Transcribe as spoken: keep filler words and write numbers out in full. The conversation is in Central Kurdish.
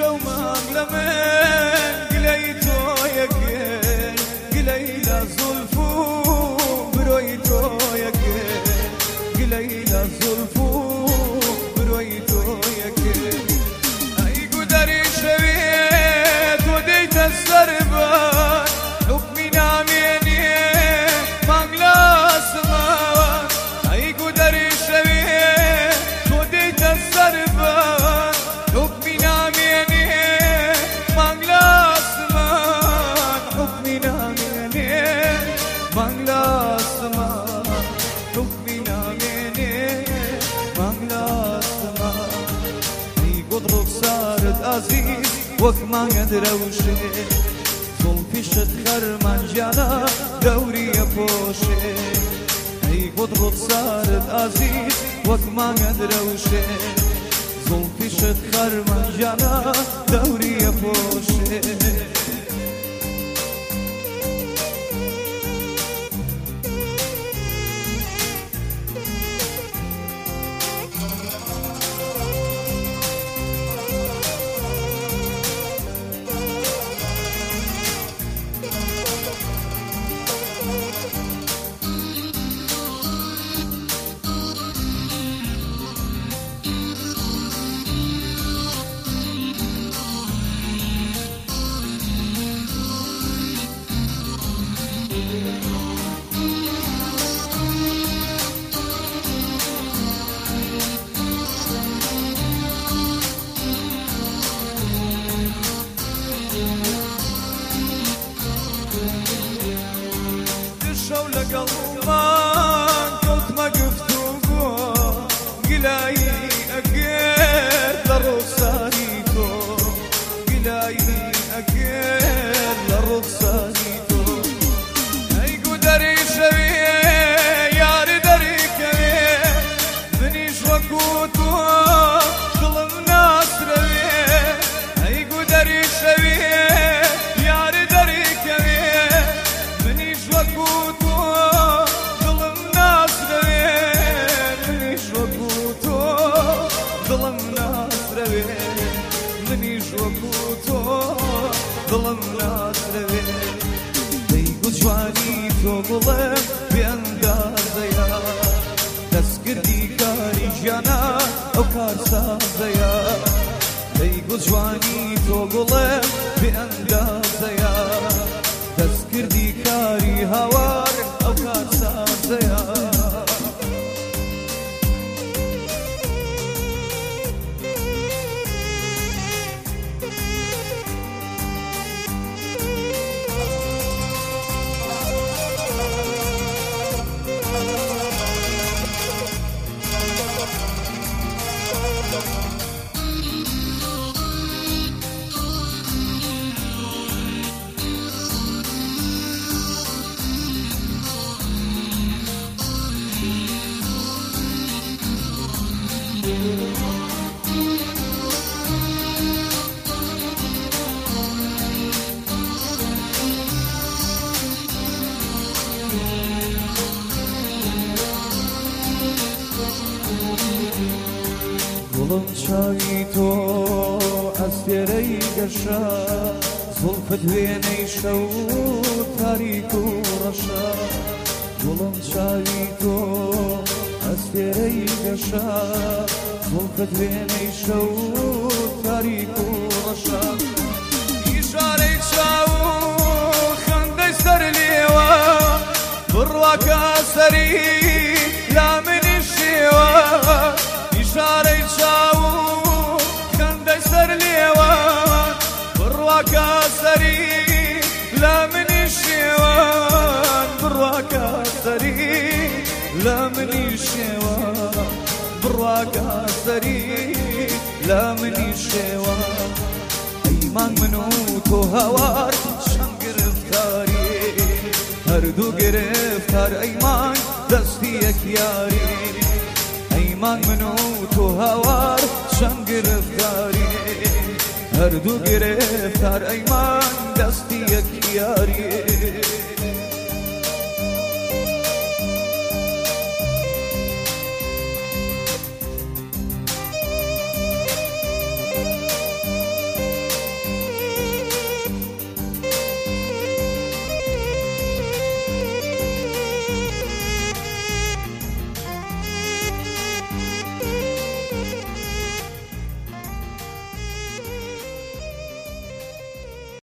شو مغلمين قليتو يكين قليلا زلفو برويتو يكين قليلا زلفو برويتو يكين اي قدري شويت وديت السربان حكمي ناميني مغلا سمان اي قدري شويت وديت السربان حكمي ناميني مغلا سمان حكمي ناميني مغلا سمان حكمي ناميني مغلا سمان اي قدرك صارت عزيز وكما يدروشي زلفي شد خرمان جانا دوري يبوشي اي قدرك صارت عزيز وكما يدروشي زلفي شد خرمان جانا دوري يبوشي شولة قلبان كنت ما قفتوكو قلاي أكير لرقصانيتو قلاي أكير لرقصانيتو أي قدري شوية يار دري كوية منيش وكوتو ظلم ناس روية أي قدري شوية يار دري كوية منيش وكوتو ظلم ناس روية منيش وكوتو ظلم ناس روية منيش وكوتو ظلم ناس روية ديقو جواني توقلم بأندازيا تسكردي كاري جانا أو كارسازيا ديقو جواني توقلم بأندازيا تسكردي كاري هوار أو كارسازيا گلم چای تو از پیری گشا زلفت وینی شو تاریک و رشا گلم چای تو از پیری گشا زلفت وینی شو تاریک و رشا اشاره چاو خنده سر لیوا برواکا سری لامن شیوا اشاره چاو خنده سر لیوا برواکا سری لامن شیوا برواکا سری لامن شیوا برواکا سری لامن شیوا ایمان منو تو هوار شم گرفتاری هر دو گرفتار ایمان دستی یک یاری ایمان منو تو هوار شم گرفتاری هر دو گرفتار ایمان دستی یک یاری